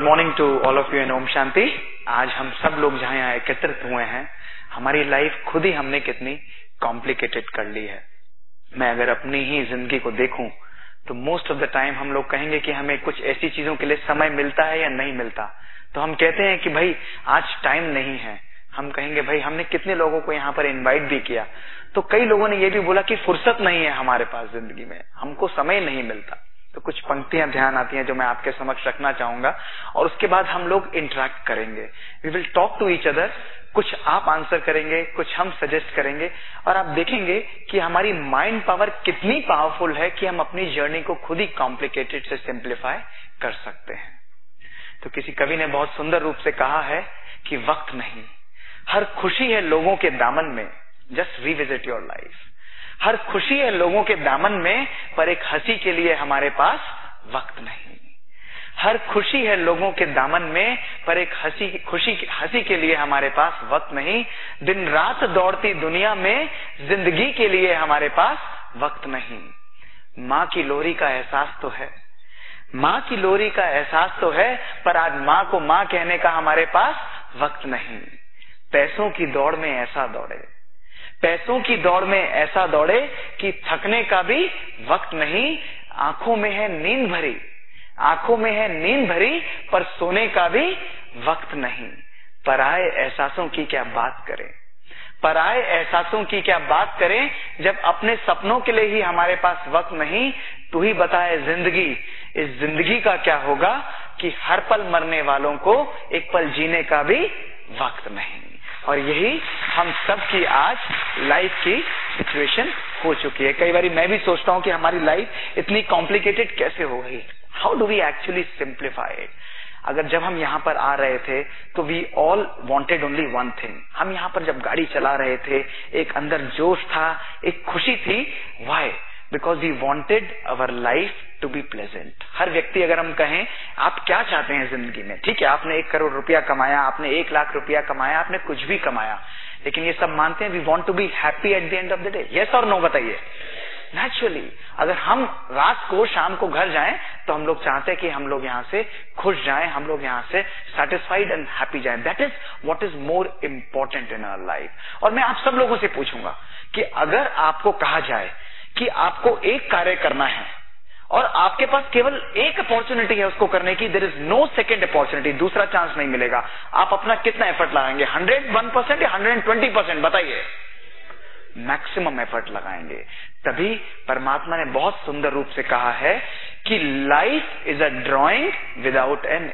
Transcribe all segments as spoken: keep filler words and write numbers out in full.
Morning to all of you and Om Shanti. आज हम सब लोग जहाँ यहाँ एकत्रित हुए हैं, हमारी लाइफ खुद ही हमने कितनी कॉम्प्लिकेटेड कर ली है। मैं अगर अपनी ही जिंदगी को देखूं तो मोस्ट ऑफ द टाइम हम लोग कहेंगे कि हमें कुछ ऐसी चीजों के लिए समय मिलता है या नहीं मिलता, तो हम कहते हैं कि भाई आज टाइम नहीं है। हम कहेंगे भाई हमने कितने लोगों को यहाँ पर इनवाइट भी किया, तो कई लोगों ने ये भी बोला कि फुर्सत नहीं है हमारे पास, जिंदगी में हमको समय नहीं मिलता। तो कुछ पंक्तियां ध्यान आती हैं जो मैं आपके समक्ष रखना चाहूंगा और उसके बाद हम लोग इंटरेक्ट करेंगे। We will talk to each other. कुछ आप आंसर करेंगे, कुछ हम सजेस्ट करेंगे और आप देखेंगे कि हमारी माइंड पावर कितनी पावरफुल है कि हम अपनी जर्नी को खुद ही कॉम्प्लिकेटेड से सिंप्लीफाई कर सकते हैं। तो किसी कवि ने बहुत सुंदर रूप से कहा है कि वक्त नहीं, हर खुशी है लोगों के दामन में। Just revisit your life. हर खुशी है लोगों के दामन में, पर एक हंसी के लिए हमारे पास वक्त नहीं। हर खुशी है लोगों के दामन में, पर एक हंसी खुशी हंसी के लिए हमारे पास वक्त नहीं। दिन रात दौड़ती दुनिया में, जिंदगी के लिए हमारे पास वक्त नहीं। माँ की लोरी का एहसास तो है, माँ की लोरी का एहसास तो है, पर आज माँ को माँ कहने का हमारे पास वक्त नहीं। पैसों की दौड़ में ऐसा दौड़े, पैसों की दौड़ में ऐसा दौड़े कि थकने का भी वक्त नहीं। आंखों में है नींद भरी, आंखों में है नींद भरी, पर सोने का भी वक्त नहीं। पराए एहसासों की क्या बात करें, पराए एहसासों की क्या बात करें, जब अपने सपनों के लिए ही हमारे पास वक्त नहीं। तू ही बताए जिंदगी, इस जिंदगी का क्या होगा कि हर पल मरने वालों को एक पल जीने का भी वक्त नहीं। और यही हम सब की आज लाइफ की सिचुएशन हो चुकी है। कई बार मैं भी सोचता हूँ कि हमारी लाइफ इतनी कॉम्प्लिकेटेड कैसे हो गई। How do we actually simplify it. अगर जब हम यहाँ पर आ रहे थे तो we all wanted only one thing. हम यहाँ पर जब गाड़ी चला रहे थे, एक अंदर जोश था, एक खुशी थी। Why? Because we wanted our life to be pleasant. हर व्यक्ति, अगर हम कहें आप क्या चाहते हैं जिंदगी में, ठीक है, आपने एक करोड़ रुपया कमाया, आपने एक लाख रुपया कमाया, आपने कुछ भी कमाया, लेकिन ये सब मानते हैं we want to be happy at the end of the day. Yes और नो बताइए। नेचुरली अगर हम रात को शाम को घर जाएं तो हम लोग चाहते हैं कि हम लोग यहाँ से खुश जाएं, हम लोग यहाँ से सेटिस्फाइड एंड हैप्पी जाएं। That is what is more important in our life. और मैं आप सब लोगों से पूछूंगा कि अगर आपको कहा जाए कि आपको एक कार्य करना है और आपके पास केवल एक अपॉर्चुनिटी है उसको करने की, there is no second opportunity, दूसरा चांस नहीं मिलेगा, आप अपना कितना एफर्ट लगाएंगे? हंड्रेड वन परसेंट या हंड्रेड ट्वेंटी परसेंट बताइए? मैक्सिमम एफर्ट लगाएंगे। तभी परमात्मा ने बहुत सुंदर रूप से कहा है कि life is a drawing without an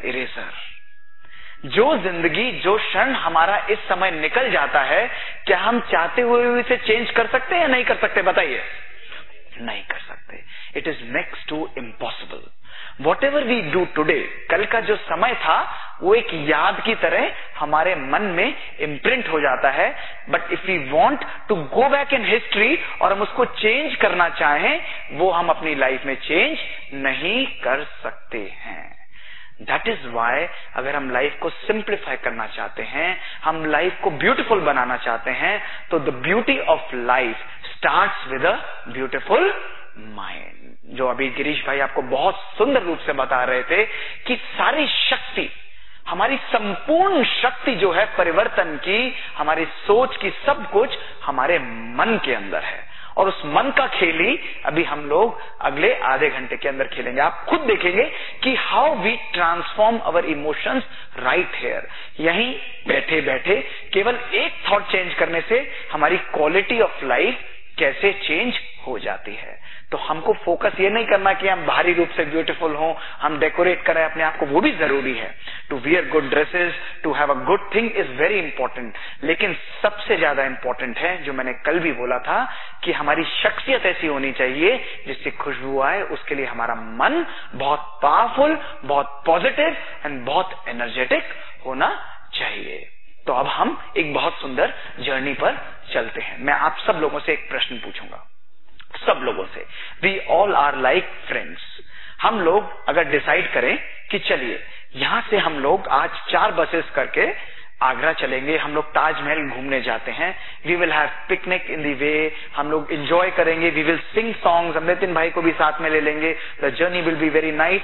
eraser. जो जिंदगी, जो क्षण हमारा इस समय निकल जाता है, क्या हम चाहते हुए भी इसे चेंज कर सकते हैं या नहीं कर सकते? बताइए। नहीं कर सकते। It is next to impossible. Whatever we do today, कल का जो समय था वो एक याद की तरह हमारे मन में इम्प्रिंट हो जाता है। But if we want to go back in history और हम उसको चेंज करना चाहें, वो हम अपनी लाइफ में चेंज नहीं कर सकते हैं। दैट इज वाई अगर हम लाइफ को सिंप्लीफाई करना चाहते हैं, हम लाइफ को ब्यूटीफुल बनाना चाहते हैं, तो the beauty of life starts with a beautiful mind. जो अभी गिरीश भाई आपको बहुत सुंदर रूप से बता रहे थे कि सारी शक्ति, हमारी संपूर्ण शक्ति जो है परिवर्तन की, हमारी सोच की, सब कुछ हमारे मन के अंदर है। और उस मन का खेल ही अभी हम लोग अगले आधे घंटे के अंदर खेलेंगे। आप खुद देखेंगे कि how we transform our emotions right here. यहीं बैठे बैठे केवल एक थॉट चेंज करने से हमारी क्वालिटी ऑफ लाइफ कैसे चेंज हो जाती है। तो हमको फोकस ये नहीं करना कि हम बाहरी रूप से ब्यूटीफुल हों, हम डेकोरेट करें अपने आप को, वो भी जरूरी है। To wear good dresses, to have a good thing is very important. लेकिन सबसे ज्यादा इंपॉर्टेंट है, जो मैंने कल भी बोला था, कि हमारी शख्सियत ऐसी होनी चाहिए जिससे खुशबू आए। उसके लिए हमारा मन बहुत पावरफुल, बहुत पॉजिटिव एंड बहुत एनर्जेटिक होना चाहिए। तो अब हम एक बहुत सुंदर जर्नी पर चलते हैं। मैं आप सब लोगों से एक प्रश्न पूछूंगा, सब लोगों से। We all are like friends. हम लोग अगर डिसाइड करें कि चलिए यहां से हम लोग आज चार बसेस करके आगरा चलेंगे, हम लोग ताजमहल घूमने जाते हैं, we will have picnic in the way, हम लोग एंजॉय करेंगे, वी विल सिंग सॉन्ग्स, हम नितिन भाई को भी साथ में ले लेंगे, the journey will be very nice.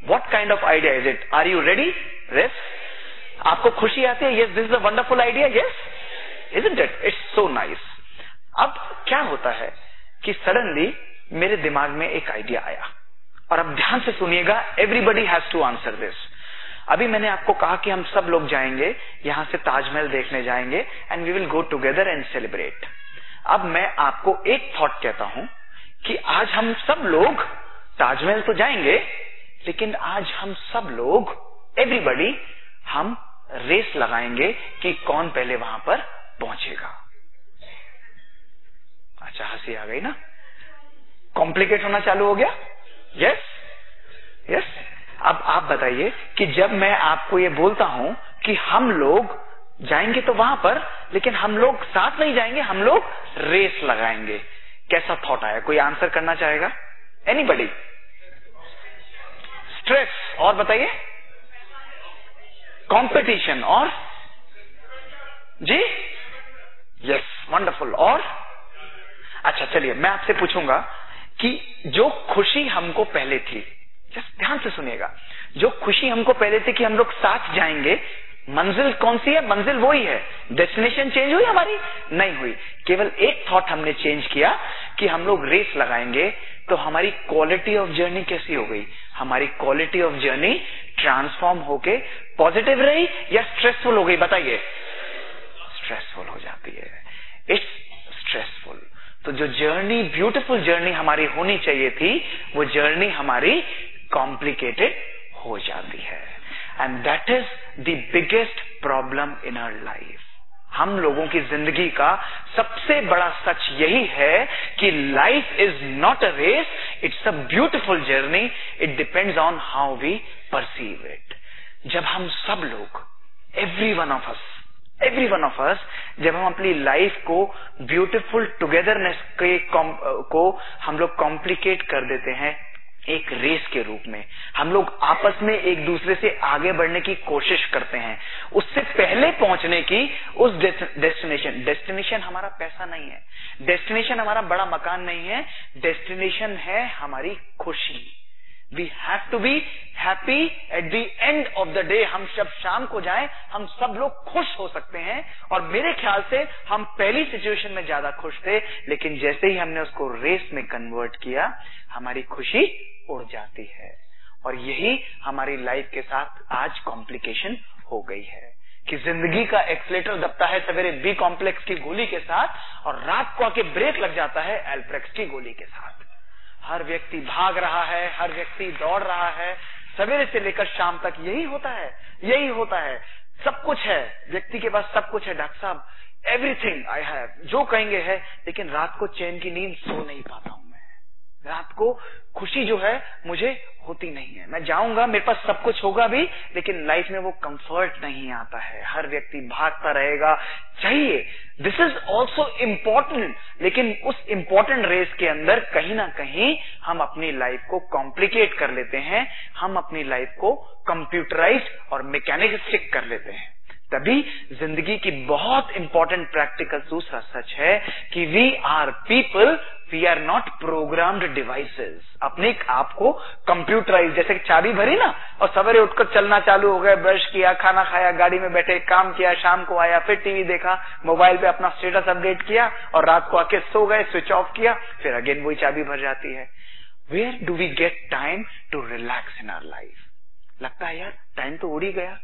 What kind of idea is it? Are you ready? Race? आपको खुशी आती है? Yes, this is a wonderful idea. Yes, isn't it? It's so nice. अब क्या होता है कि सडनली मेरे दिमाग में एक आइडिया आया, और अब ध्यान से सुनिएगा, everybody has to answer this. अभी मैंने आपको कहा कि हम सब लोग जाएंगे यहां से ताजमहल देखने जाएंगे and we will go together and celebrate. अब मैं आपको एक थॉट कहता हूं कि आज हम सब लोग ताजमहल तो जाएंगे, लेकिन आज हम सब लोग, एवरीबडी, हम रेस लगाएंगे कि कौन पहले वहां पर पहुंचेगा. अच्छा, हंसी आ गई ना? कॉम्प्लिकेट होना चालू हो गया. Yes yes. अब आप बताइए कि जब मैं आपको ये बोलता हूं कि हम लोग जाएंगे तो वहां पर, लेकिन हम लोग साथ नहीं जाएंगे, हम लोग रेस लगाएंगे, कैसा थॉट आया? कोई आंसर करना चाहेगा? एनीबडी? स्ट्रेस. और बताइए. कंपटीशन. और जी? Yes, wonderful. और अच्छा, चलिए मैं आपसे पूछूंगा कि जो खुशी हमको पहले थी, जस्ट ध्यान से सुनिएगा, जो खुशी हमको पहले थी कि हम लोग साथ जाएंगे, मंजिल कौन सी है? मंजिल वही है. डेस्टिनेशन चेंज हुई हमारी? नहीं हुई. केवल एक थॉट हमने चेंज किया कि हम लोग रेस लगाएंगे. तो हमारी क्वालिटी ऑफ जर्नी कैसी हो गई? हमारी क्वालिटी ऑफ जर्नी ट्रांसफॉर्म होके पॉजिटिव रही या स्ट्रेसफुल हो गई? बताइए. स्ट्रेसफुल हो जाती है. It's stressful. तो जो जर्नी, ब्यूटीफुल जर्नी हमारी होनी चाहिए थी, वो जर्नी हमारी कॉम्प्लिकेटेड हो जाती है. And that is the biggest problem in our life. हम लोगों की जिंदगी का सबसे बड़ा सच यही है कि life is not a race, it's a beautiful journey. It depends on how we perceive it. जब हम सब लोग, every one of us, every one of us, जब हम अपनी लाइफ को ब्यूटीफुल टुगेदरनेस के को हम लोग कॉम्प्लिकेट कर देते हैं एक रेस के रूप में, हम लोग आपस में एक दूसरे से आगे बढ़ने की कोशिश करते हैं, उससे पहले पहुंचने की उस डेस्टिनेशन. डेस्टिनेशन हमारा पैसा नहीं है, डेस्टिनेशन हमारा बड़ा मकान नहीं है, डेस्टिनेशन है हमारी खुशी. We have to be happy at the end of the day. हम जब शाम को जाएं, हम सब लोग खुश हो सकते हैं. और मेरे ख्याल से हम पहली सिचुएशन में ज्यादा खुश थे, लेकिन जैसे ही हमने उसको रेस में कन्वर्ट किया, हमारी खुशी उड़ जाती है. और यही हमारी लाइफ के साथ आज कॉम्प्लिकेशन हो गई है कि जिंदगी का एक्सीलेटर दबता है सवेरे बी कॉम्प्लेक्स की गोली के साथ, और रात को आके ब्रेक लग जाता है एल्प्रेक्स की गोली के साथ. हर व्यक्ति भाग रहा है, हर व्यक्ति दौड़ रहा है, सवेरे से लेकर शाम तक यही होता है, यही होता है. सब कुछ है, व्यक्ति के पास सब कुछ है. डॉक्टर साहब, एवरीथिंग आई हैव, जो कहेंगे है, लेकिन रात को चैन की नींद सो नहीं पाता हूं. रात को खुशी जो है मुझे होती नहीं है. मैं जाऊंगा, मेरे पास सब कुछ होगा भी, लेकिन लाइफ में वो कंफर्ट नहीं आता है. हर व्यक्ति भागता रहेगा, चाहिए. दिस इज ऑल्सो इम्पोर्टेंट, लेकिन उस इम्पोर्टेंट रेस के अंदर कहीं ना कहीं हम अपनी लाइफ को कॉम्प्लिकेट कर लेते हैं. हम अपनी लाइफ को कंप्यूटराइज और मैकेनिस्टिक कर लेते हैं. तभी जिंदगी की बहुत इंपॉर्टेंट प्रैक्टिकल दूसरा सच है कि we are people, we are not programmed devices. अपने आप को कंप्यूटराइज, जैसे कि चाबी भरी ना और सवेरे उठकर चलना चालू हो गए, ब्रश किया, खाना खाया, गाड़ी में बैठे, काम किया, शाम को आया, फिर टीवी देखा, मोबाइल पे अपना स्टेटस अपडेट किया, और रात को आके सो गए, स्विच ऑफ किया, फिर अगेन वही चाबी भर जाती है. Where do we get time to relax in our life? लगता है यार टाइम तो उड़ ही गया.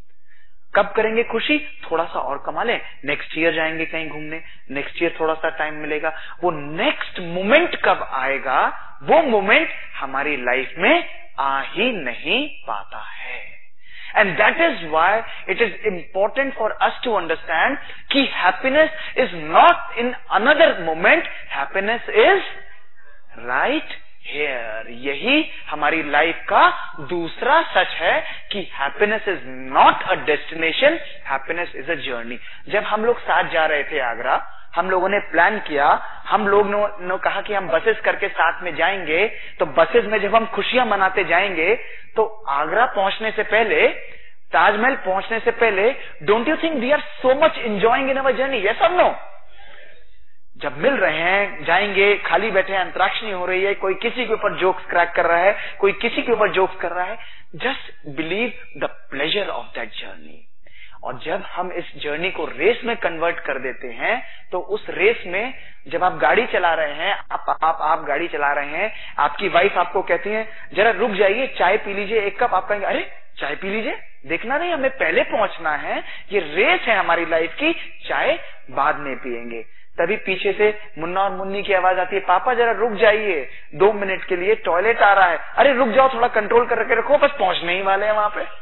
कब करेंगे खुशी? थोड़ा सा और कमा लें, नेक्स्ट ईयर जाएंगे कहीं घूमने, नेक्स्ट ईयर थोड़ा सा टाइम मिलेगा. वो नेक्स्ट मोमेंट कब आएगा? वो मोमेंट हमारी लाइफ में आ ही नहीं पाता है. And that is why it is important for us to understand कि happiness is not in another moment, happiness is right here. यही हमारी लाइफ का दूसरा सच है कि happiness is not a destination, happiness is a journey. जब हम लोग साथ जा रहे थे आगरा, हम लोगों ने प्लान किया, हम लोग ने कहा कि हम बसेस करके साथ में जाएंगे. तो बसेस में जब हम खुशियां मनाते जाएंगे, तो आगरा पहुंचने से पहले, ताजमहल पहुंचने से पहले, don't you think we are so much enjoying in our journey? Yes और नो? जब मिल रहे हैं, जाएंगे, खाली बैठे हैं, अंतराक्षरी हो रही है, कोई किसी के ऊपर जोक्स क्रैक कर रहा है, कोई किसी के ऊपर जोक्स कर रहा है, just believe the pleasure of that journey. और जब हम इस जर्नी को रेस में कन्वर्ट कर देते हैं, तो उस रेस में जब आप गाड़ी चला रहे हैं, आप आप आप गाड़ी चला रहे हैं, आपकी वाइफ आपको कहती है जरा रुक जाइए, चाय पी लीजिए एक कप, आप कहेंगे अरे चाय पी लीजिए, देखना नहीं हमें पहले पहुंचना है, ये रेस है हमारी लाइफ की, चाय बाद में पिएंगे। तभी पीछे से मुन्ना और मुन्नी की आवाज आती है, पापा जरा रुक जाइए, दो मिनट के लिए टॉयलेट आ रहा है। अरे रुक जाओ, थोड़ा कंट्रोल करके रखो, बस पहुंचने ही वाले हैं वहां पे।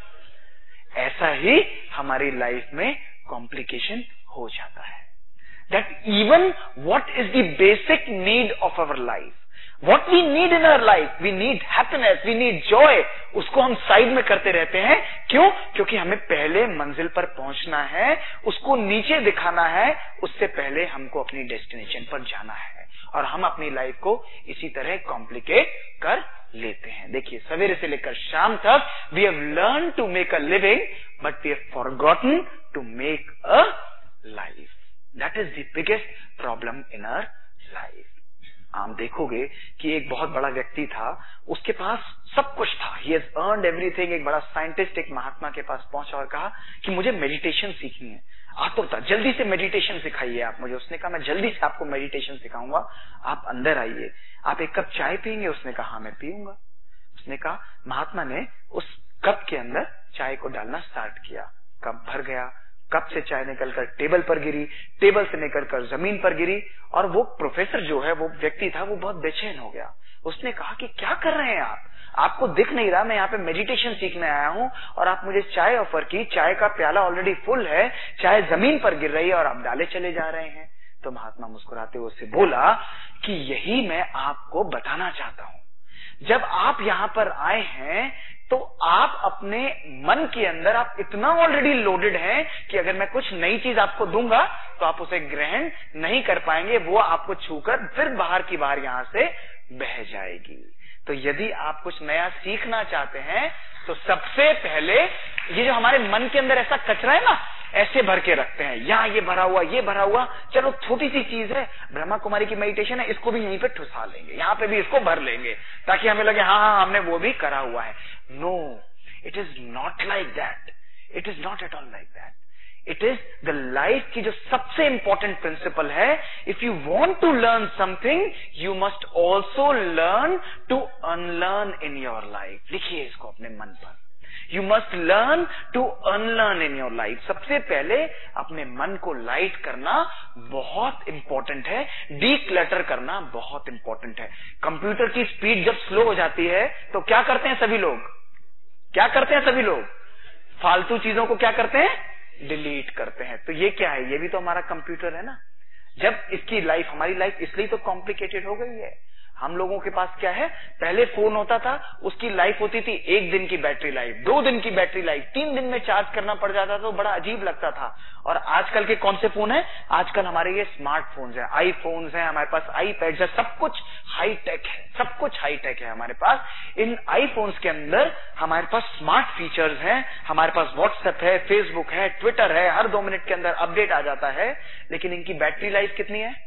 ऐसा ही हमारी लाइफ में कॉम्प्लिकेशन हो जाता है। That even what is the basic need of our life, what we need in our life, we need happiness, we need joy, उसको हम साइड में करते रहते हैं। क्यों? क्योंकि हमें पहले मंजिल पर पहुंचना है, उसको नीचे दिखाना है, उससे पहले हमको अपनी डेस्टिनेशन पर जाना है। और हम अपनी लाइफ को इसी तरह कॉम्प्लिकेट कर लेते हैं। देखिए, सवेरे से लेकर शाम तक we have learn to make a living, but we have forgotten to make a life. That is the biggest problem in our life. आप देखोगे कि एक बहुत बड़ा व्यक्ति था, उसके पास सब कुछ था, ही हैज अर्नड एवरीथिंग। एक बड़ा साइंटिस्ट एक महात्मा के पास पहुंचा और कहा कि मुझे मेडिटेशन सीखनी है, आतुरता, जल्दी से मेडिटेशन सिखाइए आप मुझे। उसने कहा मैं जल्दी से आपको मेडिटेशन सिखाऊंगा, आप अंदर आइए, आप एक कप चाय पियेंगे? उसने कहा हाँ मैं पीऊंगा। उसने कहा, महात्मा ने उस कप के अंदर चाय को डालना स्टार्ट किया, कप भर गया, कप से चाय निकलकर टेबल पर गिरी, टेबल से निकलकर जमीन पर गिरी, और वो प्रोफेसर जो है, वो व्यक्ति था, वो बहुत बेचैन हो गया। उसने कहा कि क्या कर रहे हैं आप, आपको दिख नहीं रहा मैं यहाँ पे मेडिटेशन सीखने आया हूँ और आप मुझे चाय ऑफर की, चाय का प्याला ऑलरेडी फुल है, चाय जमीन पर गिर रही है और आप डाले चले जा रहे हैं। तो महात्मा मुस्कुराते हुए उससे बोला कि यही मैं आपको बताना चाहता हूँ, जब आप यहाँ पर आए हैं तो आप अपने मन के अंदर आप इतना ऑलरेडी लोडेड हैं कि अगर मैं कुछ नई चीज आपको दूंगा तो आप उसे ग्रहण नहीं कर पाएंगे, वो आपको छूकर फिर बाहर की बाहर यहां से बह जाएगी। तो यदि आप कुछ नया सीखना चाहते हैं तो सबसे पहले ये जो हमारे मन के अंदर ऐसा कचरा है ना, ऐसे भर के रखते हैं, यहाँ ये भरा हुआ, ये भरा हुआ, चलो छोटी सी चीज है, ब्रह्मा कुमारी की मेडिटेशन है, इसको भी यहीं पे ठुसा लेंगे, यहाँ पे भी इसको भर लेंगे ताकि हमें लगे हाँ हाँ हमने वो भी करा हुआ है। No, it is not like that, it is not at all like that. It is the life की जो सबसे इंपॉर्टेंट प्रिंसिपल है, if you want to learn something you must also learn to unlearn in your life. लिखिए इसको अपने मन पर, you must learn to unlearn in your life. सबसे पहले अपने मन को लाइट करना बहुत इंपॉर्टेंट है, डी क्लटर करना बहुत इंपॉर्टेंट है। कंप्यूटर की स्पीड जब स्लो हो जाती है तो क्या करते हैं सभी लोग, क्या करते हैं सभी लोग, फालतू चीजों को क्या करते हैं, डिलीट करते हैं। तो ये क्या है, ये भी तो हमारा कंप्यूटर है ना। जब इसकी लाइफ, हमारी लाइफ इसलिए तो कॉम्प्लिकेटेड हो गई है। हम लोगों के पास क्या है, पहले फोन होता था, उसकी लाइफ होती थी एक दिन की बैटरी लाइफ, दो दिन की बैटरी लाइफ, तीन दिन में चार्ज करना पड़ जाता था, तो बड़ा अजीब लगता था। और आजकल के कौन से फोन है, आजकल हमारे ये स्मार्टफोन्स हैं, आईफोन्स हैं, हमारे पास आईपैड्स है, सब कुछ हाई टेक है, सब कुछ हाई टेक है हमारे पास। इन आईफोन्स के अंदर हमारे पास स्मार्ट फीचर्स हैं, हमारे पास व्हाट्सएप है, फेसबुक है, ट्विटर है, हर दो मिनट के अंदर अपडेट आ जाता है। लेकिन इनकी बैटरी लाइफ कितनी है,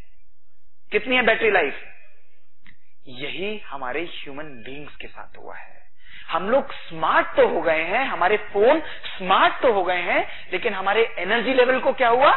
कितनी है बैटरी लाइफ? यही हमारे ह्यूमन बीइंग्स के साथ हुआ है। हम लोग स्मार्ट तो हो गए हैं, हमारे फोन स्मार्ट तो हो गए हैं, लेकिन हमारे एनर्जी लेवल को क्या हुआ,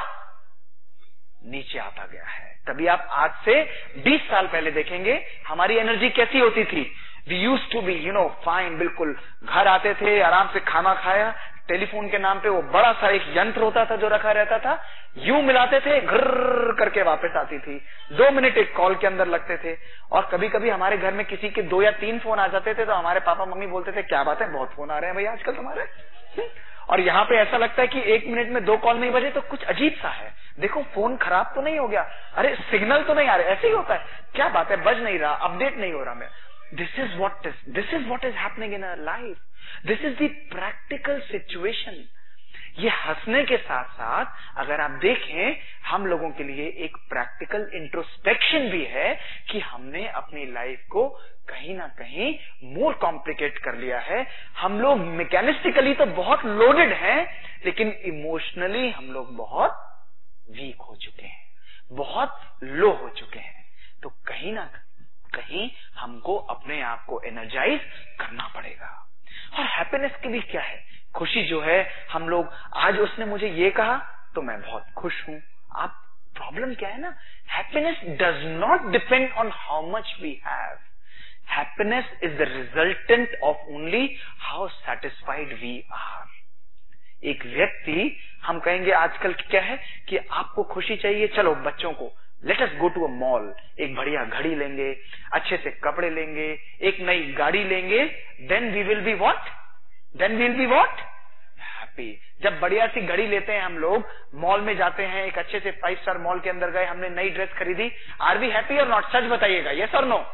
नीचे आता गया है। तभी आप आज से बीस साल पहले देखेंगे हमारी एनर्जी कैसी होती थी। We used to be you know fine, बिल्कुल घर आते थे, आराम से खाना खाया, टेलीफोन के नाम पे वो बड़ा सा एक यंत्र होता था जो रखा रहता था, यूं मिलाते थे, घर्र करके वापस आती थी, दो मिनट एक कॉल के अंदर लगते थे। और कभी कभी हमारे घर में किसी के दो या तीन फोन आ जाते थे तो हमारे पापा मम्मी बोलते थे क्या बात है, बहुत फोन आ रहे हैं भैया आजकल तुम्हारे। और यहाँ पे ऐसा लगता है कि एक मिनट में दो कॉल नहीं बजे तो कुछ अजीब सा है, देखो फोन खराब तो नहीं हो गया, अरे सिग्नल तो नहीं आ रहे, ऐसे ही होता है, क्या बात है, बज नहीं रहा, अपडेट नहीं हो रहा। मैं this is what is this is what is happening in our life, this is the practical situation. ये हंसने के साथ साथ अगर आप देखें हम लोगों के लिए एक प्रैक्टिकल इंट्रोस्पेक्शन भी है कि हमने अपनी लाइफ को कहीं ना कहीं मोर कॉम्प्लिकेट कर लिया है। हम लोग मैकेनिस्टिकली तो बहुत लोडेड हैं, लेकिन इमोशनली हम लोग बहुत वीक हो चुके हैं, बहुत लो हो चुके हैं। तो कहीं ना कहीं हमको अपने आप को एनर्जाइज करना पड़ेगा। और हैप्पीनेस के लिए क्या है? खुशी जो है, हम लोग आज उसने मुझे ये कहा तो मैं बहुत खुश हूं। आप प्रॉब्लम क्या है ना, happiness does not depend on how much we have. Happiness is the resultant of only how satisfied we are. एक व्यक्ति, हम कहेंगे आजकल क्या है कि आपको खुशी चाहिए, चलो बच्चों को let us go to a mall, एक बढ़िया घड़ी लेंगे, अच्छे से कपड़े लेंगे, एक नई गाड़ी लेंगे, then we will be what then we will be what happy. जब बढ़िया सी घड़ी लेते हैं हम लोग, मॉल में जाते हैं, एक अच्छे से फाइव स्टार मॉल के अंदर गए, हमने नई ड्रेस खरीदी, आर वी हैप्पी और नॉट? सच बताइएगा, यस और no?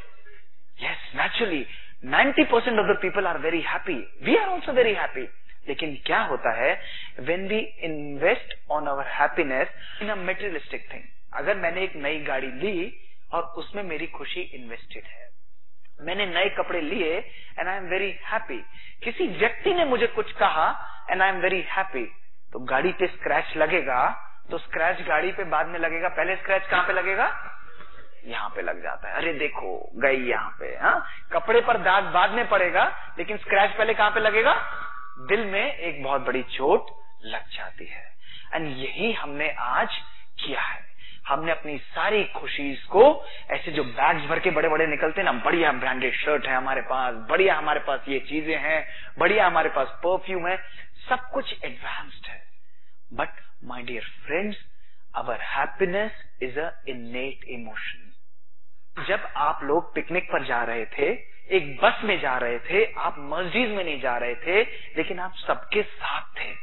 Yes, naturally ninety percent of the people are very happy, we are also very happy. लेकिन क्या होता है, when we invest on our happiness in a materialistic thing, अगर मैंने एक नई गाड़ी ली और उसमें मेरी खुशी इन्वेस्टेड है, मैंने नए कपड़े लिए and I am very happy, किसी व्यक्ति ने मुझे कुछ कहा and I am very happy, तो गाड़ी पे स्क्रैच लगेगा, तो स्क्रैच गाड़ी पे बाद में लगेगा, पहले स्क्रैच कहां पे लगेगा? यहाँ पे लग जाता है, अरे देखो गई यहाँ पे। हाँ, कपड़े पर दाग बाद में पड़ेगा, लेकिन स्क्रैच पहले कहां पे लगेगा? दिल में एक बहुत बड़ी चोट लग जाती है। एंड यही हमने आज किया है। हमने अपनी सारी खुशीज को, ऐसे जो बैग्स भर के बड़े बड़े निकलते हैं ना, बढ़िया ब्रांडेड शर्ट है हमारे पास, बढ़िया हमारे पास ये चीजें हैं, बढ़िया हमारे पास परफ्यूम है, सब कुछ एडवांस्ड है। But my dear friends, our happiness is a innate emotion. जब आप लोग पिकनिक पर जा रहे थे, एक बस में जा रहे थे, आप मस्जिद में नहीं जा रहे थे, लेकिन आप सबके साथ थे,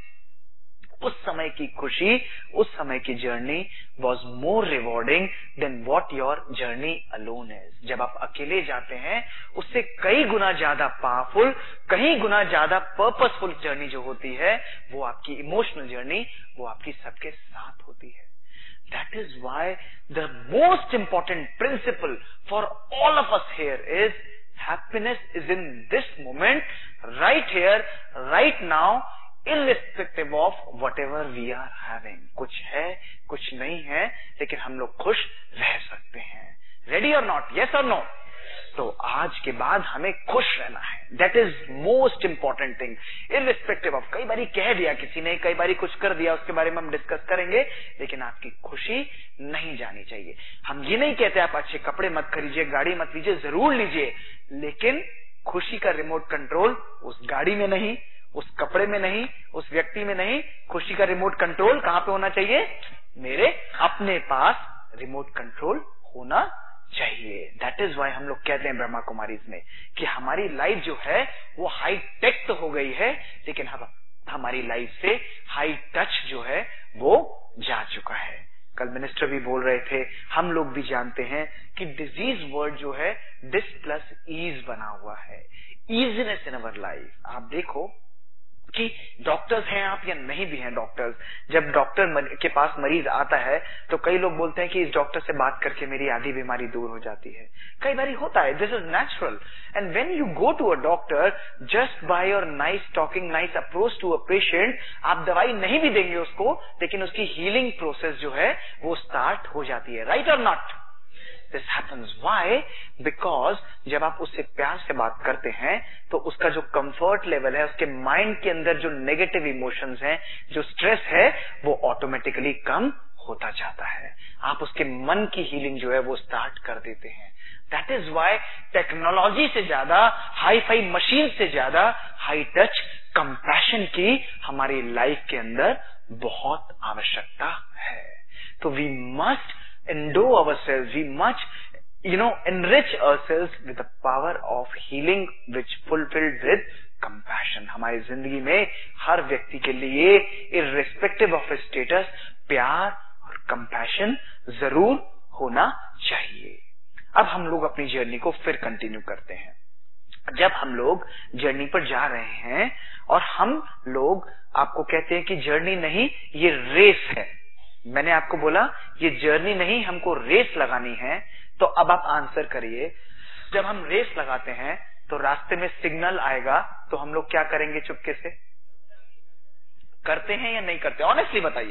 उस समय की खुशी, उस समय की journey was more rewarding than what your journey alone is. जब आप अकेले जाते हैं, उससे कई गुना ज्यादा पावरफुल, कई गुना ज्यादा पर्पसफुल जर्नी जो होती है, वो आपकी इमोशनल जर्नी, वो आपकी सबके साथ होती है। That is why the most important principle for all of us here is happiness is in this moment, right here, right now, irrespective of whatever we are having. कुछ है, कुछ नहीं है, लेकिन हम लोग खुश रह सकते हैं। Ready or not? Yes or no? तो आज के बाद हमें खुश रहना है। That is most important thing, irrespective of, कई बारी कह दिया किसी ने, कई बारी कुछ कर दिया, उसके बारे में हम डिस्कस करेंगे, लेकिन आपकी खुशी नहीं जानी चाहिए। हम ये नहीं कहते आप अच्छे कपड़े मत खरीजिए, गाड़ी मत लीजिए, जरूर लीजिए, लेकिन खुशी का रिमोट कंट्रोल उस गाड़ी में नहीं, उस कपड़े में नहीं, उस व्यक्ति में नहीं। खुशी का रिमोट कंट्रोल कहां पे होना चाहिए? मेरे अपने पास रिमोट कंट्रोल होना चाहिए। दैट इज वाई हम लोग कहते हैं ब्रह्मा कुमारीज में कि हमारी लाइफ जो है वो हाई टेक तो हो गई है, लेकिन हम हमारी लाइफ से हाई टच जो है वो जा चुका है। कल मिनिस्टर भी बोल रहे थे, हम लोग भी जानते हैं कि डिजीज वर्ड जो है डिस प्लस ईज बना हुआ है, ईजीनेस इन अवर लाइफ। आप देखो कि डॉक्टर्स हैं आप या नहीं भी हैं डॉक्टर्स, जब डॉक्टर के पास मरीज आता है तो कई लोग बोलते हैं कि इस डॉक्टर से बात करके मेरी आधी बीमारी दूर हो जाती है। कई बार होता है, this is natural. And when you go to a doctor, just by your nice talking, nice approach to a patient, आप दवाई नहीं भी देंगे उसको, लेकिन उसकी हीलिंग प्रोसेस जो है वो स्टार्ट हो जाती है। राइट और not? This happens why? Because जब आप उससे प्यार से बात करते हैं तो उसका जो कंफर्ट लेवल है, उसके माइंड के अंदर जो नेगेटिव इमोशंस हैं, जो स्ट्रेस है, वो ऑटोमेटिकली कम होता जाता है। आप उसके मन की हीलिंग जो है वो स्टार्ट कर देते हैं। दैट इज वाई टेक्नोलॉजी से ज्यादा, हाई फाई मशीन से ज्यादा हाई टच कंपैशन की हमारी लाइफ के अंदर बहुत आवश्यकता है। तो we must endow ourselves, we must, you know, enrich ourselves with the power of healing which fulfilled with compassion. हमारी जिंदगी में हर व्यक्ति के लिए irrespective of his status प्यार और compassion जरूर होना चाहिए। अब हम लोग अपनी जर्नी को फिर कंटिन्यू करते हैं। जब हम लोग जर्नी पर जा रहे हैं और हम लोग आपको कहते हैं कि जर्नी नहीं, ये रेस है, मैंने आपको बोला ये जर्नी नहीं, हमको रेस लगानी है, तो अब आप आंसर करिए। जब हम रेस लगाते हैं तो रास्ते में सिग्नल आएगा तो हम लोग क्या करेंगे? चुपके से करते हैं या नहीं करते? ऑनेस्टली बताइए,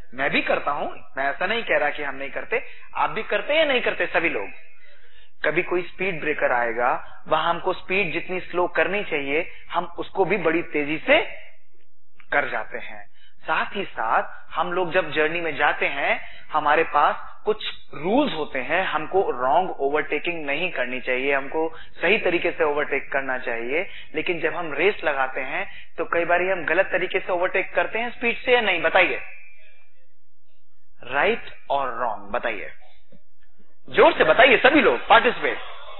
मैं भी करता हूं, मैं ऐसा नहीं कह रहा कि हम नहीं करते, आप भी करते हैं या नहीं करते सभी लोग। कभी कोई स्पीड ब्रेकर आएगा, वहां हमको स्पीड जितनी स्लो करनी चाहिए हम उसको भी बड़ी तेजी से कर जाते हैं। साथ ही साथ हम लोग जब जर्नी में जाते हैं हमारे पास कुछ रूल्स होते हैं, हमको रॉन्ग ओवरटेकिंग नहीं करनी चाहिए, हमको सही तरीके से ओवरटेक करना चाहिए। लेकिन जब हम रेस लगाते हैं तो कई बार हम गलत तरीके से ओवरटेक करते हैं स्पीड से या नहीं, बताइए। राइट और रॉन्ग बताइए, जोर से बताइए सभी लोग, पार्टिसिपेट।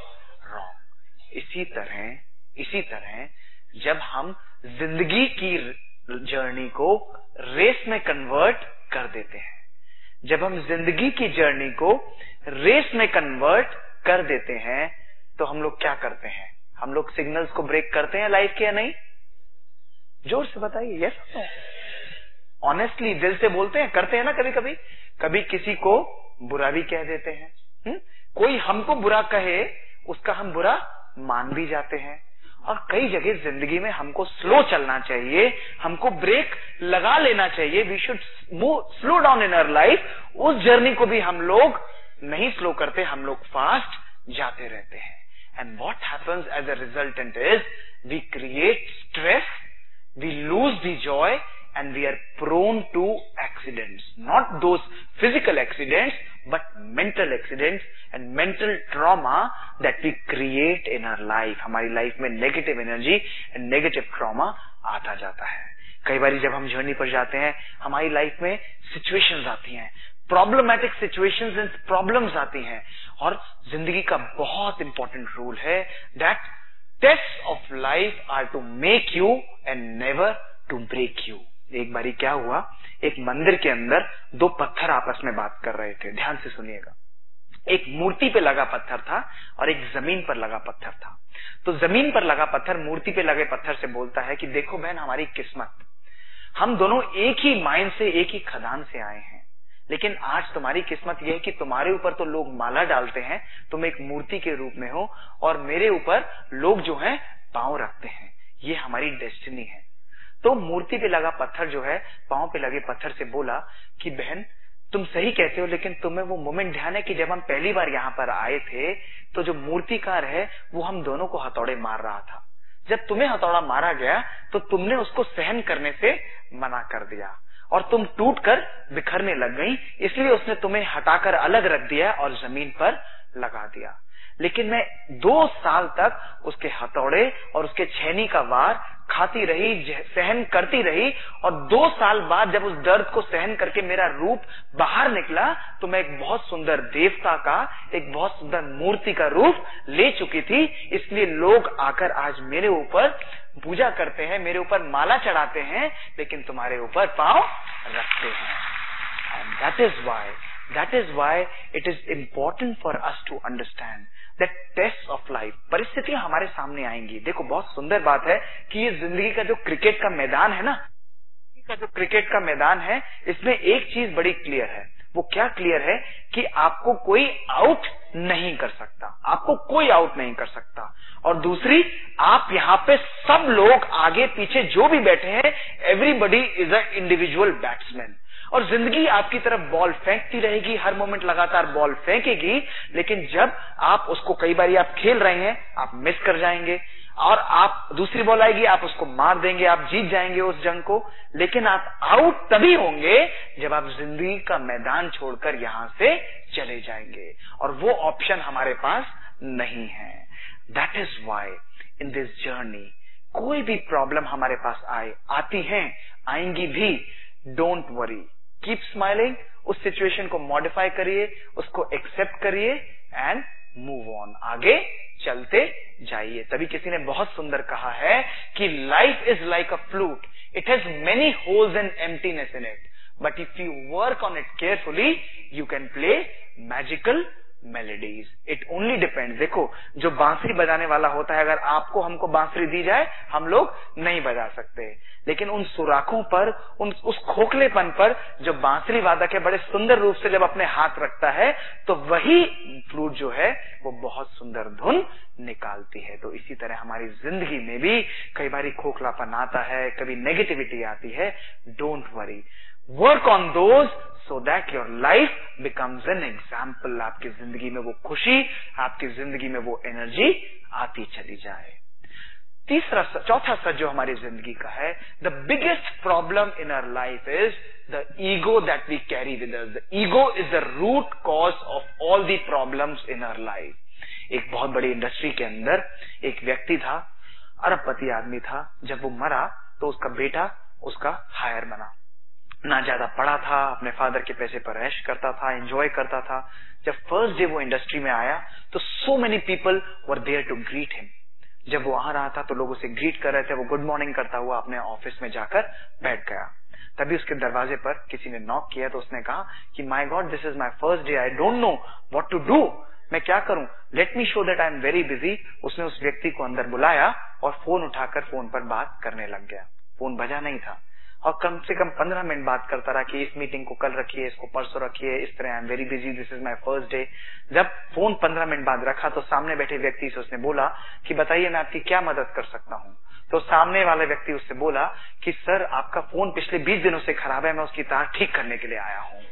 रॉन्ग। इसी तरह इसी तरह जब हम जिंदगी की जर्नी को रेस में कन्वर्ट कर देते हैं, जब हम जिंदगी की जर्नी को रेस में कन्वर्ट कर देते हैं तो हम लोग क्या करते हैं? हम लोग सिग्नल्स को ब्रेक करते हैं लाइफ के या नहीं? जोर से बताइए, यस नो? ऑनेस्टली दिल से बोलते हैं, करते हैं ना? कभी कभी कभी किसी को बुरा भी कह देते हैं, हुँ? कोई हमको बुरा कहे उसका हम बुरा मान भी जाते हैं। और कई जगह जिंदगी में हमको स्लो चलना चाहिए, हमको ब्रेक लगा लेना चाहिए। We should move slow down in our life. उस जर्नी को भी हम लोग नहीं स्लो करते, हम लोग फास्ट जाते रहते हैं। And what happens as a resultant is we create stress, we lose the joy and we are prone to accidents, not those physical accidents but mental accidents and mental trauma that we create in our life. हमारी life में negative energy and negative trauma आता जाता है। कई बार जब हम journey पर जाते हैं हमारी लाइफ में सिचुएशंस आती हैं, प्रॉब्लमैटिक सिचुएशंस एंड प्रॉब्लम्स आती हैं। और जिंदगी का बहुत इंपॉर्टेंट रूल है that test of life are to make you and never to break you. एक बारी क्या हुआ, एक मंदिर के अंदर दो पत्थर आपस में बात कर रहे थे। ध्यान से सुनिएगा। एक मूर्ति पे लगा पत्थर था और एक जमीन पर लगा पत्थर था। तो जमीन पर लगा पत्थर मूर्ति पे लगे पत्थर से बोलता है कि देखो बहन, हमारी किस्मत, हम दोनों एक ही माइन से, एक ही खदान से आए हैं, लेकिन आज तुम्हारी किस्मत यह है कि तुम्हारे ऊपर तो लोग माला डालते हैं, तुम एक मूर्ति के रूप में हो, और मेरे ऊपर लोग जो है पांव रखते हैं। ये हमारी डेस्टिनी है। तो मूर्ति पे लगा पत्थर जो है पांव पे लगे पत्थर से बोला कि बहन तुम सही कहते हो, लेकिन तुम्हें वो मोमेंट ध्यान है कि जब हम पहली बार यहाँ पर आए थे तो जो मूर्तिकार है वो हम दोनों को हथौड़े मार रहा था। जब तुम्हें हथौड़ा मारा गया तो तुमने उसको सहन करने से मना कर दिया और तुम टूट कर बिखरने लग गई, इसलिए उसने तुम्हें हटाकर अलग रख दिया और जमीन पर लगा दिया। लेकिन मैं दो साल तक उसके हथौड़े और उसके छेनी का वार खाती रही, सहन करती रही, और दो साल बाद जब उस दर्द को सहन करके मेरा रूप बाहर निकला तो मैं एक बहुत सुंदर देवता का, एक बहुत सुंदर मूर्ति का रूप ले चुकी थी। इसलिए लोग आकर आज मेरे ऊपर पूजा करते हैं, मेरे ऊपर माला चढ़ाते हैं, लेकिन तुम्हारे ऊपर पांव रखते हैं। And that is why that is why it is important for us to understand that test of life. परिस्थितियां हमारे सामने आएंगी। देखो बहुत सुंदर बात है कि ये जिंदगी का जो क्रिकेट का मैदान है ना, का जो क्रिकेट का मैदान है, इसमें एक चीज बड़ी क्लियर है। वो क्या क्लियर है कि आपको कोई आउट नहीं कर सकता, आपको कोई आउट नहीं कर सकता। और दूसरी, आप यहाँ पे सब लोग आगे पीछे जो भी बैठे हैं, everybody is a individual batsman. और जिंदगी आपकी तरफ बॉल फेंकती रहेगी, हर मोमेंट लगातार बॉल फेंकेगी, लेकिन जब आप उसको, कई बार आप खेल रहे हैं, आप मिस कर जाएंगे और आप दूसरी बॉल आएगी, आप उसको मार देंगे, आप जीत जाएंगे उस जंग को। लेकिन आप आउट तभी होंगे जब आप जिंदगी का मैदान छोड़कर यहां से चले जाएंगे, और वो ऑप्शन हमारे पास नहीं है। That is why in this journey कोई भी प्रॉब्लम हमारे पास आए, आती हैं, आएंगी भी, डोंट वरी, कीप स्माइलिंग। उस सिचुएशन को मॉडिफाई करिए, उसको एक्सेप्ट करिए एंड मूव ऑन, आगे चलते जाइए। तभी किसी ने बहुत सुंदर कहा है कि life is like a flute, it has many holes and emptiness in it, but if you work on it carefully you can play magical melodies. It only depend. देखो जो बांसुरी बजाने वाला होता है, अगर आपको हमको बांसुरी दी जाए हम लोग नहीं बजा सकते, लेकिन उन सुराखों पर, उन उस खोखलेपन पर जो बांसुरी वादक है बड़े सुंदर रूप से जब अपने हाथ रखता है तो वही फ्लूट जो है वो बहुत सुंदर धुन निकालती है। तो इसी तरह हमारी जिंदगी में भी कई बार खोखलापन आता है, कभी नेगेटिविटी आती है। Don't worry, work on those so that your life becomes an example. आपकी जिंदगी में वो खुशी, आपकी जिंदगी में वो एनर्जी आती चली जाए। तीसरा चौथा सच जो हमारी जिंदगी का है, the biggest problem in our life is the ego that we carry with us. The ego is the root cause of all the problems in our life. एक बहुत बड़ी इंडस्ट्री के अंदर एक व्यक्ति था, अरबपति आदमी था। जब वो मरा तो उसका बेटा उसका हायर बना। ना ज्यादा पढ़ा था, अपने फादर के पैसे पर ऐश करता था, एंजॉय करता था। जब फर्स्ट डे वो इंडस्ट्री में आया तो so many people were there to greet him. जब वो आ रहा था तो लोग उसे ग्रीट कर रहे थे। वो गुड मॉर्निंग करता हुआ अपने ऑफिस में जाकर बैठ गया। तभी उसके दरवाजे पर किसी ने नॉक किया तो उसने कहा कि my God, this is my first day, I don't know what to do. मैं क्या करूं, let me show that I am very busy. उसने उस व्यक्ति को अंदर बुलाया और फोन उठाकर फोन पर बात करने लग गया। फोन बजा नहीं था और कम से कम पंद्रह मिनट बात करता रहा कि इस मीटिंग को कल रखिए, इसको परसों रखिए, इस तरह I am very busy, this is my first day. जब फोन पंद्रह मिनट बाद रखा तो सामने बैठे व्यक्ति से उसने बोला कि बताइए मैं आपकी क्या मदद कर सकता हूँ। तो सामने वाले व्यक्ति उससे बोला कि सर आपका फोन पिछले बीस दिनों से खराब है, मैं उसकी तार ठीक करने के लिए आया हूँ।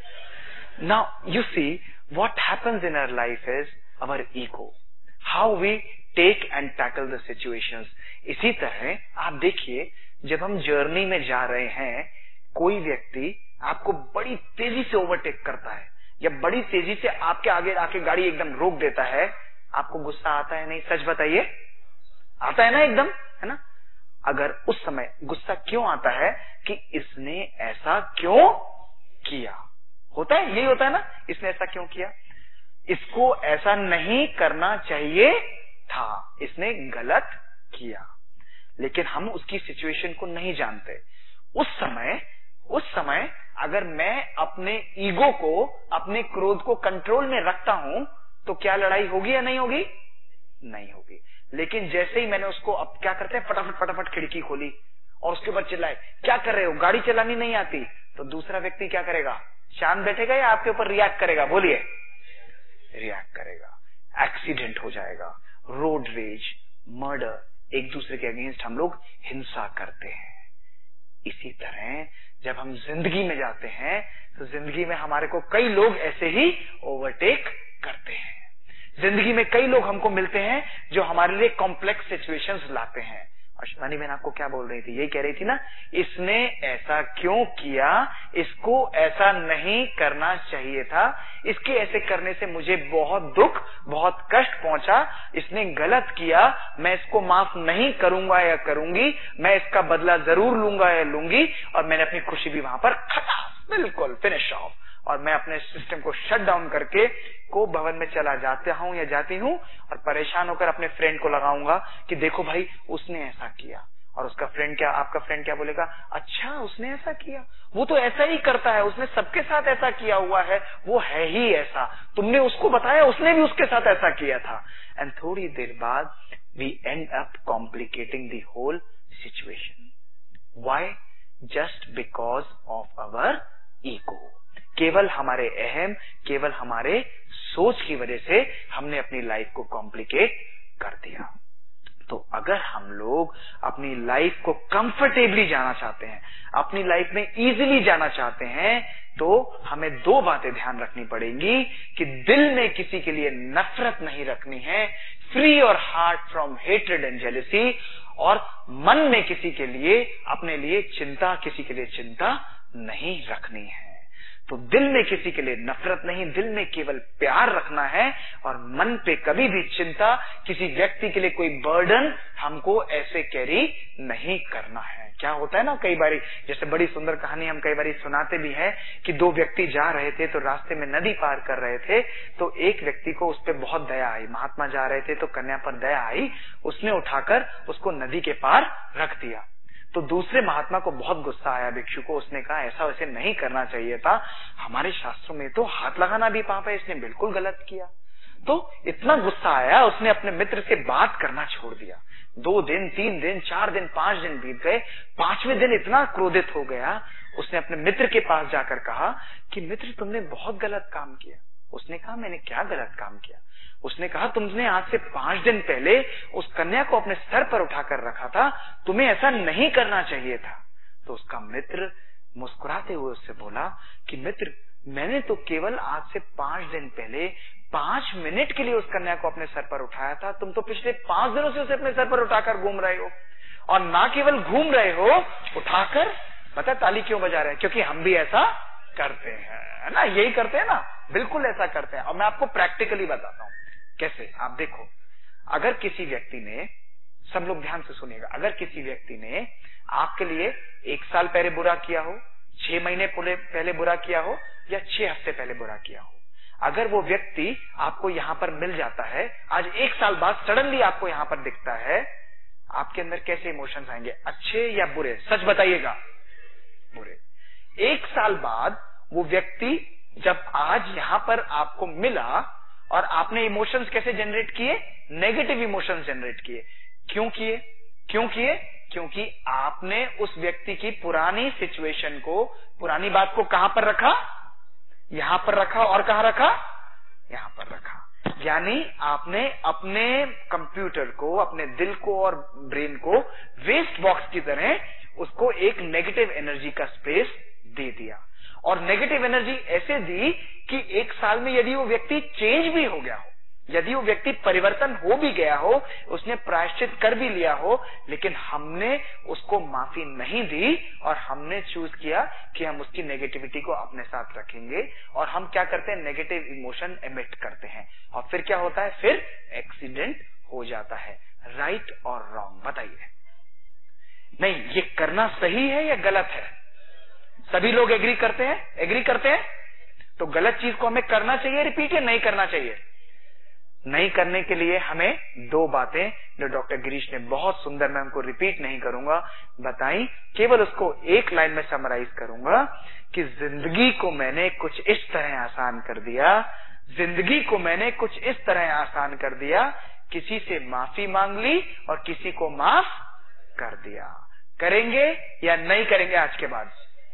Now you see what happens in our life is our ego, how we take and tackle the situations. इसी तरह आप देखिए, जब हम जर्नी में जा रहे हैं, कोई व्यक्ति आपको बड़ी तेजी से ओवरटेक करता है या बड़ी तेजी से आपके आगे आके गाड़ी एकदम रोक देता है, आपको गुस्सा आता है नहीं? सच बताइए, आता है ना एकदम, है ना? अगर उस समय गुस्सा क्यों आता है कि इसने ऐसा क्यों किया, होता है, यही होता है ना, इसने ऐसा क्यों किया, इसको ऐसा नहीं करना चाहिए था, इसने गलत किया। लेकिन हम उसकी सिचुएशन को नहीं जानते। उस समय उस समय अगर मैं अपने ईगो को, अपने क्रोध को कंट्रोल में रखता हूं तो क्या लड़ाई होगी या नहीं होगी? नहीं होगी। लेकिन जैसे ही मैंने उसको, अब क्या करते हैं, फटाफट फटाफट खिड़की खोली और उसके ऊपर चिल्लाए, क्या कर रहे हो, गाड़ी चलानी नहीं आती, तो दूसरा व्यक्ति क्या करेगा? शांत बैठेगा या आपके ऊपर रिएक्ट करेगा? बोलिए, रिएक्ट करेगा। एक्सीडेंट हो जाएगा, रोड रेज, मर्डर, एक दूसरे के अगेंस्ट हम लोग हिंसा करते हैं। इसी तरह जब हम जिंदगी में जाते हैं तो जिंदगी में हमारे को कई लोग ऐसे ही ओवरटेक करते हैं। जिंदगी में कई लोग हमको मिलते हैं जो हमारे लिए कॉम्प्लेक्स सिचुएशंस लाते हैं। और शिवानी बहन आपको क्या बोल रही थी? यही कह रही थी ना, इसने ऐसा क्यों किया, इसको ऐसा नहीं करना चाहिए था, इसके ऐसे करने से मुझे बहुत दुख, बहुत कष्ट पहुंचा, इसने गलत किया, मैं इसको माफ नहीं करूंगा या करूंगी, मैं इसका बदला जरूर लूंगा या लूंगी, और मैंने अपनी खुशी भी वहां पर खत्म, बिल्कुल फिनिश ऑफ, और मैं अपने सिस्टम को शट डाउन करके को भवन में चला जाता हूं या जाती हूं और परेशान होकर अपने फ्रेंड को लगाऊंगा कि देखो भाई उसने ऐसा किया। और उसका फ्रेंड क्या, आपका फ्रेंड क्या बोलेगा? अच्छा उसने ऐसा किया, वो तो ऐसा ही करता है, उसने सबके साथ ऐसा किया हुआ है, वो है ही ऐसा, तुमने उसको बताया, उसने भी उसके साथ ऐसा किया था। एंड थोड़ी देर बाद we end up complicating the whole situation. Why? Just because of our ego. केवल हमारे अहम, केवल हमारे सोच की वजह से हमने अपनी लाइफ को कॉम्प्लिकेट कर दिया। तो अगर हम लोग अपनी लाइफ को कंफर्टेबली जाना चाहते हैं, अपनी लाइफ में इजीली जाना चाहते हैं, तो हमें दो बातें ध्यान रखनी पड़ेंगी कि दिल में किसी के लिए नफरत नहीं रखनी है, फ्री और heart from hatred and jealousy, और मन में किसी के लिए, अपने लिए चिंता, किसी के लिए चिंता नहीं रखनी है। तो दिल में किसी के लिए नफरत नहीं, दिल में केवल प्यार रखना है, और मन पे कभी भी चिंता, किसी व्यक्ति के लिए कोई बर्डन हमको ऐसे कैरी नहीं करना है। क्या होता है ना, कई बारी, जैसे बड़ी सुंदर कहानी हम कई बारी सुनाते भी हैं कि दो व्यक्ति जा रहे थे, तो रास्ते में नदी पार कर रहे थे, तो एक व्यक्ति को उस पर बहुत दया आई, महात्मा जा रहे थे तो कन्या पर दया आई, उसने उठाकर उसको नदी के पार रख दिया। तो दूसरे महात्मा को बहुत गुस्सा आया, भिक्षु को, उसने कहा ऐसा वैसे नहीं करना चाहिए था, हमारे शास्त्रों में तो हाथ लगाना भी पाप है, इसने बिल्कुल गलत किया। तो इतना गुस्सा आया, उसने अपने मित्र से बात करना छोड़ दिया। दो दिन, तीन दिन, चार दिन, पांच दिन बीत गए, पांचवें दिन इतना क्रोधित हो गया, उसने अपने मित्र के पास जाकर कहा कि मित्र तुमने बहुत गलत काम किया। उसने कहा मैंने क्या गलत काम किया? उसने कहा तुमने आज से पांच दिन पहले उस कन्या को अपने सर पर उठाकर रखा था, तुम्हें ऐसा नहीं करना चाहिए था। तो उसका मित्र मुस्कुराते हुए उससे बोला कि मित्र, मैंने तो केवल आज से पांच दिन पहले पांच मिनट के लिए उस कन्या को अपने सर पर उठाया था, तुम तो पिछले पांच दिनों से उसे अपने सर पर उठाकर घूम रहे हो, और ना केवल घूम रहे हो, उठाकर पता ताली क्यों बजा रहे हैं? क्योंकि हम भी ऐसा करते हैं, है ना, यही करते हैं ना, बिल्कुल ऐसा करते हैं। और मैं आपको प्रैक्टिकली बताता हूं कैसे। आप देखो, अगर किसी व्यक्ति ने, सब लोग ध्यान से सुनिएगा, अगर किसी व्यक्ति ने आपके लिए एक साल पहले बुरा किया हो, छह महीने पहले बुरा किया हो, या छह हफ्ते पहले बुरा किया हो, अगर वो व्यक्ति आपको यहां पर मिल जाता है, आज एक साल बाद सडनली आपको यहां पर दिखता है, आपके अंदर कैसे इमोशंस आएंगे? अच्छे या बुरे? सच बताइएगा। बुरे। एक साल बाद वो व्यक्ति जब आज यहां पर आपको मिला, और आपने इमोशंस कैसे जनरेट किए? नेगेटिव इमोशंस जनरेट किए। क्यों किए? क्यों किए? क्योंकि आपने उस व्यक्ति की पुरानी सिचुएशन को, पुरानी बात को कहां पर रखा? यहां पर रखा। और कहां रखा? यहां पर रखा। यानी आपने अपने कंप्यूटर को, अपने दिल को और ब्रेन को वेस्ट बॉक्स की तरह उसको एक नेगेटिव एनर्जी का स्पेस दे दिया, और नेगेटिव एनर्जी ऐसे दी कि एक साल में यदि वो व्यक्ति चेंज भी हो गया हो, यदि वो व्यक्ति परिवर्तन हो भी गया हो, उसने प्रायश्चित कर भी लिया हो, लेकिन हमने उसको माफी नहीं दी, और हमने चूज किया कि हम उसकी नेगेटिविटी को अपने साथ रखेंगे, और हम क्या करते हैं? नेगेटिव इमोशन एमिट करते हैं, और फिर क्या होता है? फिर एक्सीडेंट हो जाता है। राइट और रॉन्ग बताइए? नहीं, ये करना सही है या गलत है? सभी लोग एग्री करते हैं? एग्री करते हैं? तो गलत चीज को हमें करना चाहिए रिपीट, या नहीं करना चाहिए? नहीं करने के लिए हमें दो बातें, जो डॉक्टर गिरीश ने बहुत सुंदर, मैं उनको रिपीट नहीं करूंगा, बताई, केवल उसको एक लाइन में समराइज करूंगा कि जिंदगी को मैंने कुछ इस तरह आसान कर दिया, जिंदगी को मैंने कुछ इस तरह आसान कर दिया, किसी से माफी मांग ली और किसी को माफ कर दिया। करेंगे या नहीं करेंगे? आज के बाद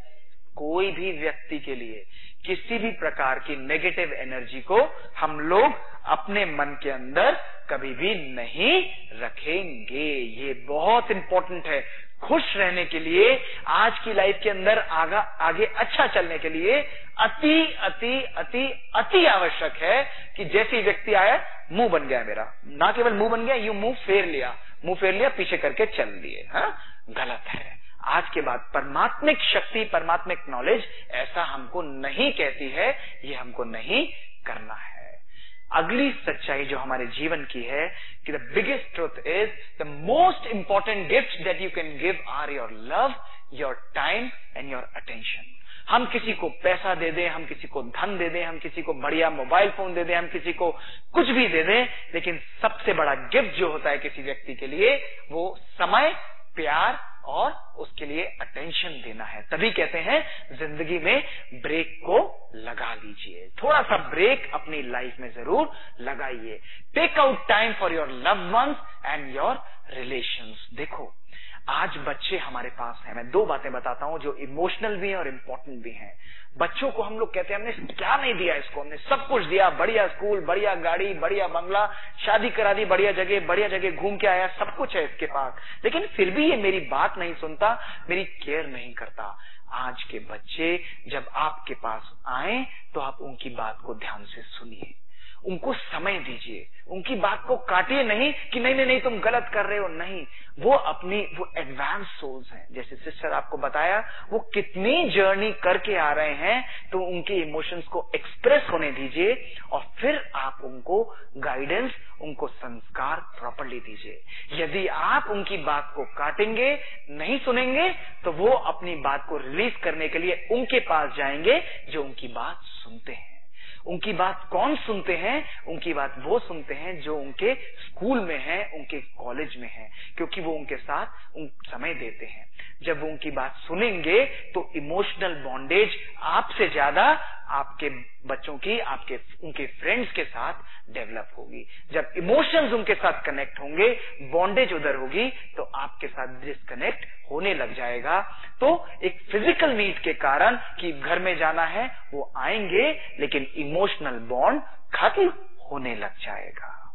कोई भी व्यक्ति के लिए किसी भी प्रकार की नेगेटिव एनर्जी को हम लोग अपने मन के अंदर कभी भी नहीं रखेंगे। ये बहुत इंपॉर्टेंट है। खुश रहने के लिए, आज की लाइफ के अंदर आगा, आगे अच्छा चलने के लिए अति अति अति अति आवश्यक है कि जैसे व्यक्ति आया, मुंह बन गया मेरा, ना केवल मुंह बन गया, यूं मुंह फेर लिया, मुंह फेर लिया, पीछे करके चल दिए, हाँ, गलत है। आज के बाद परमात्मिक शक्ति, परमात्मिक नॉलेज ऐसा हमको नहीं कहती है, ये हमको नहीं करना है। अगली सच्चाई जो हमारे जीवन की है कि the biggest truth is the most important gift that you can give are your love, your time and your attention. हम किसी को पैसा दे दें, हम किसी को धन दे दें, हम किसी को बढ़िया मोबाइल फोन दे दें, हम किसी को कुछ भी दे दें, लेकिन सबसे बड़ा गिफ्ट जो होता है किसी व्यक्ति के लिए, वो समय, प्यार और उसके लिए अटेंशन देना है। तभी कहते हैं जिंदगी में ब्रेक को लगा लीजिए, थोड़ा सा ब्रेक अपनी लाइफ में जरूर लगाइए। Take out time for your loved ones and your relations. देखो, आज बच्चे हमारे पास हैं, मैं दो बातें बताता हूं जो इमोशनल भी हैं और इम्पोर्टेंट भी हैं। बच्चों को हम लोग कहते हैं हमने क्या नहीं दिया इसको, हमने सब कुछ दिया, बढ़िया स्कूल, बढ़िया गाड़ी, बढ़िया बंगला, शादी करा दी, बढ़िया जगह, बढ़िया जगह घूम के आया, सब कुछ है इसके पास, लेकिन फिर भी ये मेरी बात नहीं सुनता, मेरी केयर नहीं करता। आज के बच्चे जब आपके पास आए तो आप उनकी बात को ध्यान से सुनिए, उनको समय दीजिए, उनकी बात को काटिए नहीं कि नहीं नहीं नहीं तुम गलत कर रहे हो, नहीं। वो अपनी, वो एडवांस सोल्स हैं, जैसे सिस्टर आपको बताया, वो कितनी जर्नी करके आ रहे हैं, तो उनके इमोशंस को एक्सप्रेस होने दीजिए, और फिर आप उनको गाइडेंस, उनको संस्कार प्रॉपर्ली दीजिए। यदि आप उनकी बात को काटेंगे, नहीं सुनेंगे, तो वो अपनी बात को रिलीज करने के लिए उनके पास जाएंगे जो उनकी बात सुनते हैं। उनकी बात कौन सुनते हैं? उनकी बात वो सुनते हैं जो उनके स्कूल में है, उनके कॉलेज में है, क्योंकि वो उनके साथ उन समय देते हैं। जब वो उनकी बात सुनेंगे तो इमोशनल बॉन्डेज आपसे ज्यादा आपके बच्चों की, आपके उनके फ्रेंड्स के साथ डेवलप होगी। जब इमोशंस उनके साथ कनेक्ट होंगे, बॉन्डेज उधर होगी, तो आपके साथ डिस्कनेक्ट होने लग जाएगा। तो एक फिजिकल नीड के कारण कि घर में जाना है, वो आएंगे, लेकिन इमोशनल बॉन्ड खत्म होने लग जाएगा।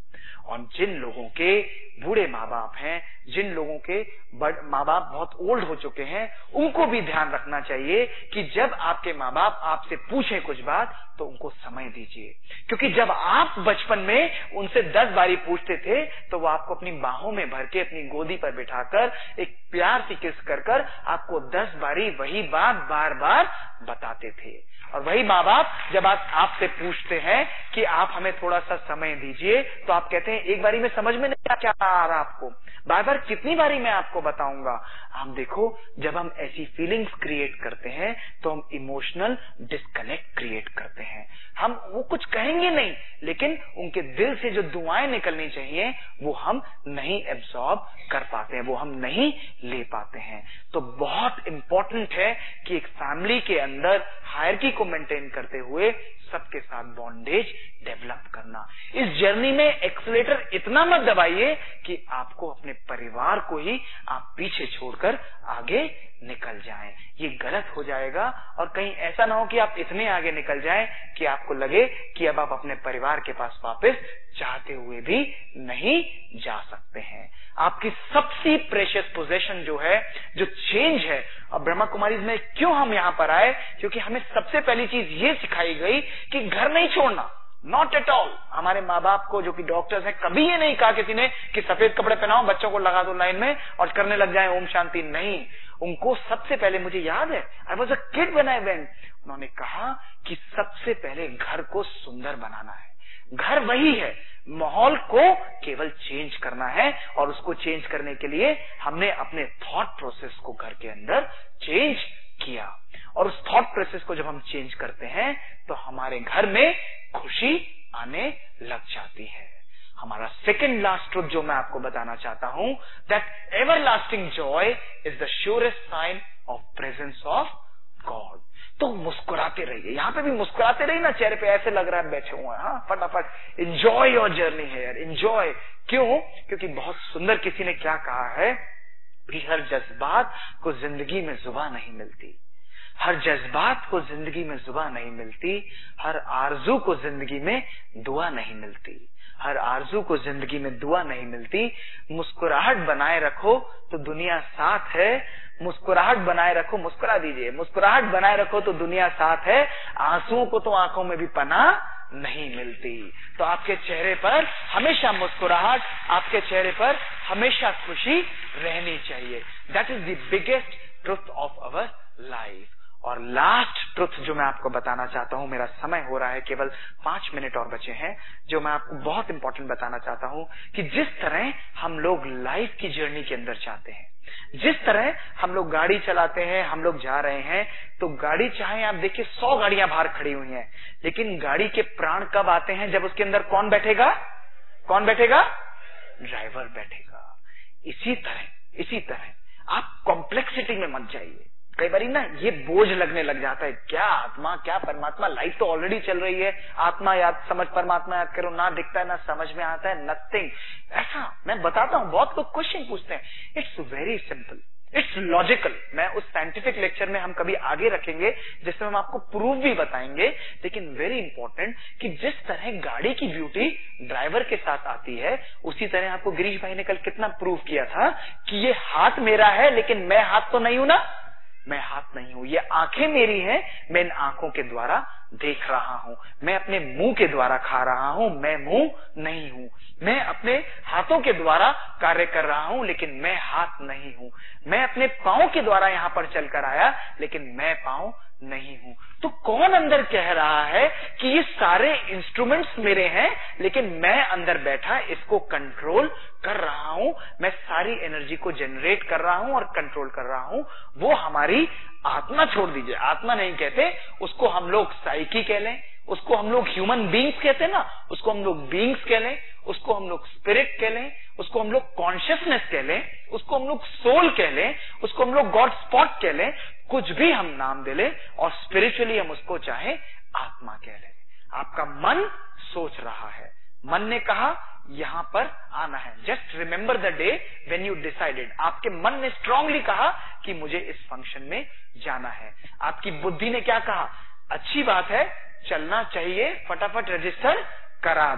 और जिन लोगों के बूढ़े माँ बाप हैं, जिन लोगों के माँ बाप बहुत ओल्ड हो चुके हैं, उनको भी ध्यान रखना चाहिए कि जब आपके माँ बाप आपसे पूछें कुछ बात तो उनको समय दीजिए, क्योंकि जब आप बचपन में उनसे दस बारी पूछते थे तो वो आपको अपनी बाहों में भर के अपनी गोदी पर बिठाकर एक प्यार से किस कर कर आपको दस बारी वही बात बार बार बताते थे। और वही माँ बाप जब आप आपसे पूछते हैं कि आप हमें थोड़ा सा समय दीजिए तो आप कहते हैं एक बारी में समझ में नहीं क्या आ रहा आपको, बार बार कितनी बारी मैं आपको बताऊंगा। हम देखो, जब हम ऐसी फीलिंग्स क्रिएट करते हैं तो हम इमोशनल डिस्कनेक्ट क्रिएट करते हैं। हम वो कुछ कहेंगे नहीं, लेकिन उनके दिल से जो दुआएं निकलनी चाहिए वो हम नहीं एब्सॉर्ब कर पाते हैं, वो हम नहीं ले पाते हैं। तो बहुत इंपॉर्टेंट है कि एक फैमिली के अंदर हायरार्की को मेंटेन करते हुए सबके साथ बॉन्डेज डेवलप करना। इस जर्नी में एक्सीलेटर इतना मत दबाइए कि आपको अपने परिवार को ही आप पीछे छोड़कर आगे निकल जाएं। ये गलत हो जाएगा और कहीं ऐसा ना हो कि आप इतने आगे निकल जाएं कि आपको लगे कि अब आप अपने परिवार के पास वापस चाहते हुए भी नहीं जा सकते हैं। आपकी सबसे प्रेशियस पोजीशन जो है, जो चेंज है, और ब्रह्मा कुमारीज में क्यों हम यहाँ पर आए, क्योंकि हमें सबसे पहली चीज ये सिखाई गई कि घर नहीं छोड़ना, नॉट एट ऑल। हमारे माँ बाप को जो कि डॉक्टर्स हैं, कभी ये नहीं कहा किसी ने कि सफेद कपड़े पहनाओ, बच्चों को लगा दो लाइन में और करने लग जाए ओम शांति। नहीं, उनको सबसे पहले, मुझे याद है, I was a kid when I went, उन्होंने कहा कि सबसे पहले घर को सुंदर बनाना है। घर वही है, माहौल को केवल चेंज करना है, और उसको चेंज करने के लिए हमने अपने थॉट प्रोसेस को घर के अंदर चेंज किया। और उस थॉट प्रोसेस को जब हम चेंज करते हैं तो हमारे घर में खुशी आने लग जाती है। हमारा सेकेंड लास्ट ट्रुथ जो मैं आपको बताना चाहता हूं, that ever lasting joy is the surest sign of presence of God. तो मुस्कुराते रहिए, यहाँ पे भी मुस्कुराते रहिए ना, चेहरे पे ऐसे लग रहा है बैठे हुए हैं, हाँ, फटाफट एंजॉय योर जर्नी है यार, एंजॉय। क्यों? क्योंकि बहुत सुंदर किसी ने क्या कहा है कि हर जज्बात को जिंदगी में जुबान नहीं मिलती, हर जज्बात को जिंदगी में जुबान नहीं मिलती, हर आरजू को जिंदगी में दुआ नहीं मिलती, हर आरजू को जिंदगी में दुआ नहीं मिलती। मुस्कुराहट बनाए रखो तो दुनिया साथ है, मुस्कुराहट बनाए रखो, मुस्कुरा दीजिए, मुस्कुराहट बनाए रखो तो दुनिया साथ है, आंसुओं को तो आंखों में भी पनाह नहीं मिलती। तो आपके चेहरे पर हमेशा मुस्कुराहट, आपके चेहरे पर हमेशा खुशी रहनी चाहिए। That is the biggest truth of our life. और लास्ट ट्रुथ जो मैं आपको बताना चाहता हूं, मेरा समय हो रहा है, केवल पांच मिनट और बचे हैं, जो मैं आपको बहुत इंपॉर्टेंट बताना चाहता हूं कि जिस तरह हम लोग लाइफ की जर्नी के अंदर चाहते हैं, जिस तरह हम लोग गाड़ी चलाते हैं, हम लोग जा रहे हैं, तो गाड़ी चाहे आप देखिए सौ गाड़ियां बाहर खड़ी हुई हैं, लेकिन गाड़ी के प्राण कब आते हैं? जब उसके अंदर कौन बैठेगा? कौन बैठेगा? ड्राइवर बैठेगा। इसी तरह इसी तरह आप कॉम्प्लेक्सिटी में मत जाइए। कई बार ना ये बोझ लगने लग जाता है, क्या आत्मा क्या परमात्मा, लाइफ तो ऑलरेडी चल रही है, आत्मा याद समझ परमात्मा याद करो, ना दिखता है ना समझ में आता है, नथिंग। ऐसा मैं बताता हूं, बहुत लोग क्वेश्चन पूछते हैं, it's very simple, it's logical. मैं उस साइंटिफिक लेक्चर में हम कभी आगे रखेंगे जिसमें हम आपको प्रूफ भी बताएंगे, लेकिन वेरी इंपॉर्टेंट कि जिस तरह गाड़ी की ब्यूटी ड्राइवर के साथ आती है, उसी तरह आपको गिरीश भाई ने कल कितना प्रूफ किया था कि ये हाथ मेरा है लेकिन मैं हाथ तो नहीं हूं ना, मैं हाथ नहीं हूं, ये आंखें मेरी हैं, मैं इन आंखों के द्वारा देख रहा हूं, मैं अपने मुंह के द्वारा खा रहा हूं, मैं मुंह नहीं हूं, मैं अपने हाथों के द्वारा कार्य कर रहा हूं लेकिन मैं हाथ नहीं हूं, मैं अपने पांव के द्वारा यहां पर चलकर आया लेकिन मैं पांव नहीं हूं। तो कौन अंदर कह रहा है कि ये सारे इंस्ट्रूमेंट्स मेरे हैं, लेकिन मैं अंदर बैठा इसको कंट्रोल कर रहा हूं, मैं सारी एनर्जी को जनरेट कर रहा हूं और कंट्रोल कर रहा हूं। वो हमारी आत्मा, छोड़ दीजिए आत्मा नहीं कहते, उसको हम लोग साइकी कह लें, उसको हम लोग ह्यूमन बींग्स कहते हैं ना, उसको हम लोग बींग्स कह लें, उसको हम लोग स्पिरिट कह लें, उसको हम लोग कॉन्शियसनेस कह लें, उसको हम लोग सोल कह लें, उसको हम लोग गॉड स्पॉट कह लें, कुछ भी हम नाम दे लें, और स्पिरिचुअली हम उसको चाहे आत्मा कह लें। आपका मन सोच रहा है, मन ने कहा यहां पर आना है, just remember the day when you decided. आपके मन ने स्ट्रांगली कहा कि मुझे इस फंक्शन में जाना है। आपकी बुद्धि ने क्या कहा? अच्छी बात है, चलना चाहिए, फटाफट रजिस्टर करा दो।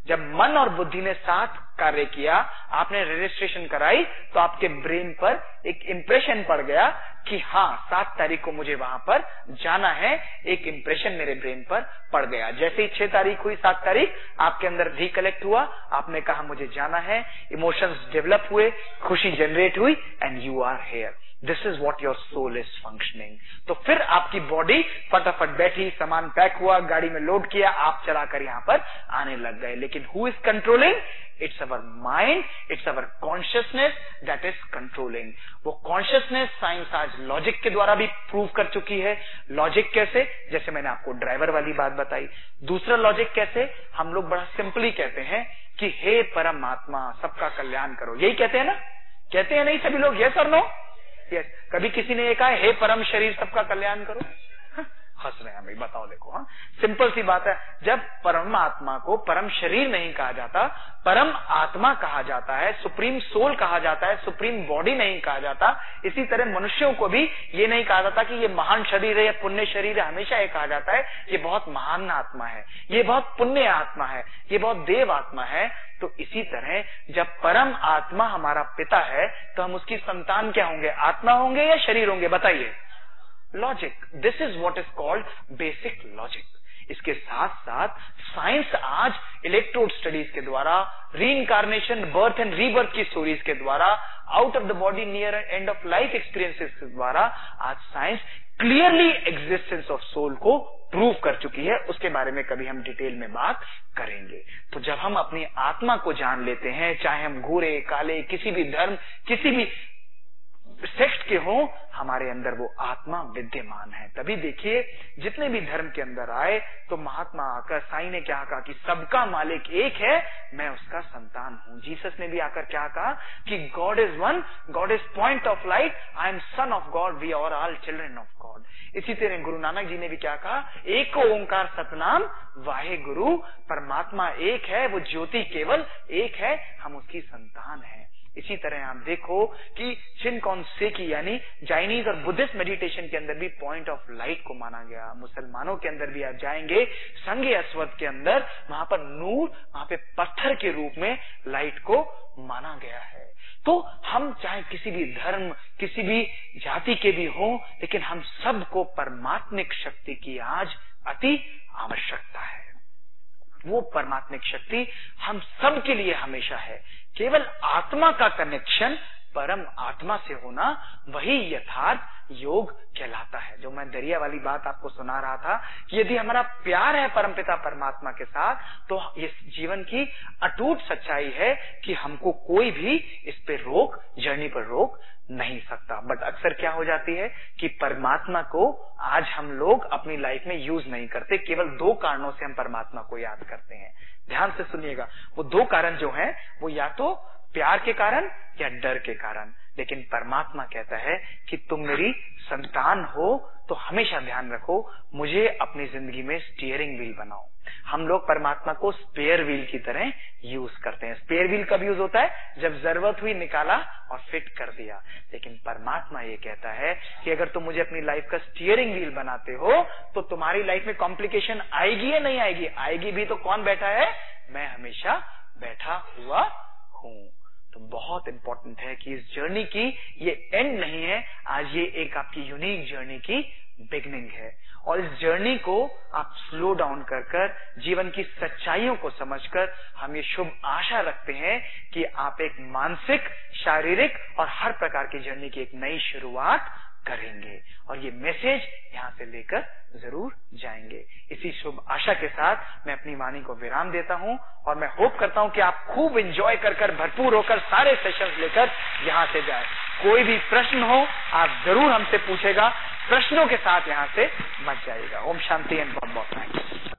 जब मन और बुद्धि ने साथ कार्य किया, आपने रजिस्ट्रेशन कराई, तो आपके ब्रेन पर एक इंप्रेशन पड़ गया कि हाँ सात तारीख को मुझे वहां पर जाना है। एक इंप्रेशन मेरे ब्रेन पर पड़ गया। जैसे ही छह तारीख हुई, सात तारीख आपके अंदर रिकलेक्ट हुआ, आपने कहा मुझे जाना है, इमोशंस डेवलप हुए, खुशी जनरेट हुई and you are here. This is what your soul is functioning. तो फिर आपकी बॉडी फटाफट बैठी, सामान पैक हुआ, गाड़ी में लोड किया, आप चलाकर यहां पर आने लग गए। लेकिन who is controlling? It's our mind, it's our consciousness that is controlling. वो कॉन्शियसनेस साइंस आज लॉजिक के द्वारा भी प्रूव कर चुकी है। लॉजिक कैसे? जैसे मैंने आपको ड्राइवर वाली बात बताई। दूसरा लॉजिक कैसे? हम लोग बड़ा सिंपली कहते हैं कि हे परमात्मा सबका कल्याण करो। यही कहते हैं ना? कहते हैं नहीं सभी लोग? यस और नो? यस। कभी किसी ने ये कहा हे परम शरीर सबका कल्याण करो? हंस रहे हैं भाई, बताओ देखो। हाँ, सिंपल सी बात है। जब परमात्मा को परम शरीर नहीं कहा जाता, परम आत्मा कहा जाता है, सुप्रीम सोल कहा जाता है, सुप्रीम बॉडी नहीं कहा जाता। इसी तरह मनुष्यों को भी ये नहीं कहा जाता कि ये महान शरीर है या पुण्य शरीर है। हमेशा ये कहा जाता है ये बहुत महान आत्मा है, ये बहुत पुण्य आत्मा है, ये बहुत देव आत्मा है। तो इसी तरह जब परम आत्मा हमारा पिता है तो हम उसकी संतान क्या होंगे? आत्मा होंगे या शरीर होंगे? बताइए। Logic. This is what is called basic logic. इसके साथ साथ साइंस आज इलेक्ट्रोड स्टडीज के द्वारा, रीइंकार्नेशन, बर्थ एंड रीबर्थ की स्टोरीज के द्वारा, out of the body near end of life experiences के द्वारा आज science clearly existence of soul को प्रूव कर चुकी है। उसके बारे में कभी हम डिटेल में बात करेंगे। तो जब हम अपनी आत्मा को जान लेते हैं, चाहे हम गोरे काले, किसी भी धर्म, किसी भी सेक्ट के हो, हमारे अंदर वो आत्मा विद्यमान है। तभी देखिए जितने भी धर्म के अंदर आए तो महात्मा आकर, साईं ने क्या कहा कि सबका मालिक एक है, मैं उसका संतान हूं। जीसस ने भी आकर क्या कहा कि God is one, God is point of light, I am son of God, we are all children of God. इसी तरह गुरु नानक जी ने भी क्या कहा? एक ओंकार सतनाम वाहे गुरु, परमात्मा एक है, वो ज्योति केवल एक है, हम उसकी संतान है। इसी तरह आप देखो कि शिनकॉन्सेकी यानी चाइनीज और बुद्धिस्ट मेडिटेशन के अंदर भी पॉइंट ऑफ लाइट को माना गया। मुसलमानों के अंदर भी आप जाएंगे संगे अस्वद के अंदर, वहां पर नूर, वहां पे पत्थर के रूप में लाइट को माना गया है। तो हम चाहे किसी भी धर्म, किसी भी जाति के भी हों, लेकिन हम सबको परमात्मिक शक्ति की आज अति आवश्यकता है। वो परमात्मिक शक्ति हम सब के लिए हमेशा है। केवल आत्मा का कनेक्शन परम आत्मा से होना, वही यथार्थ योग कहलाता है। जो मैं दरिया वाली बात आपको सुना रहा था कि यदि हमारा प्यार है परमपिता परमात्मा के साथ, तो ये जीवन की अटूट सच्चाई है कि हमको कोई भी इस पे रोक, जर्नी पर रोक नहीं सकता। बट अक्सर क्या हो जाती है कि परमात्मा को आज हम लोग अपनी लाइफ में यूज नहीं करते। केवल दो कारणों से हम परमात्मा को याद करते हैं। ध्यान से सुनिएगा, वो दो कारण जो हैं वो या तो प्यार के कारण या डर के कारण। लेकिन परमात्मा कहता है कि तुम मेरी संतान हो तो हमेशा ध्यान रखो, मुझे अपनी जिंदगी में स्टीयरिंग व्हील बनाओ। हम लोग परमात्मा को स्पेयर व्हील की तरह यूज करते हैं। स्पेयर व्हील कब यूज होता है? जब जरूरत हुई निकाला और फिट कर दिया। लेकिन परमात्मा ये कहता है कि अगर तुम मुझे अपनी लाइफ का स्टीयरिंग व्हील बनाते हो तो तुम्हारी लाइफ में कॉम्प्लिकेशन आएगी या नहीं आएगी? आएगी भी तो कौन बैठा है? मैं हमेशा बैठा हुआ हूं। तो बहुत इंपॉर्टेंट है कि इस जर्नी की ये एंड नहीं है, आज ये एक आपकी यूनिक जर्नी की बिगनिंग है। और इस जर्नी को आप स्लो डाउन कर कर जीवन की सच्चाइयों को समझकर हम ये शुभ आशा रखते हैं कि आप एक मानसिक, शारीरिक और हर प्रकार की जर्नी की एक नई शुरुआत करेंगे और ये मैसेज यहाँ से लेकर जरूर जाएंगे। इसी शुभ आशा के साथ मैं अपनी वाणी को विराम देता हूँ और मैं होप करता हूँ कि आप खूब एंजॉय कर कर भरपूर होकर सारे सेशंस लेकर यहाँ से जाए। कोई भी प्रश्न हो आप जरूर हमसे पूछेगा, प्रश्नों के साथ यहाँ से मत जाइएगा। ओम शांति एंड बहुत बहुत थैंक्स।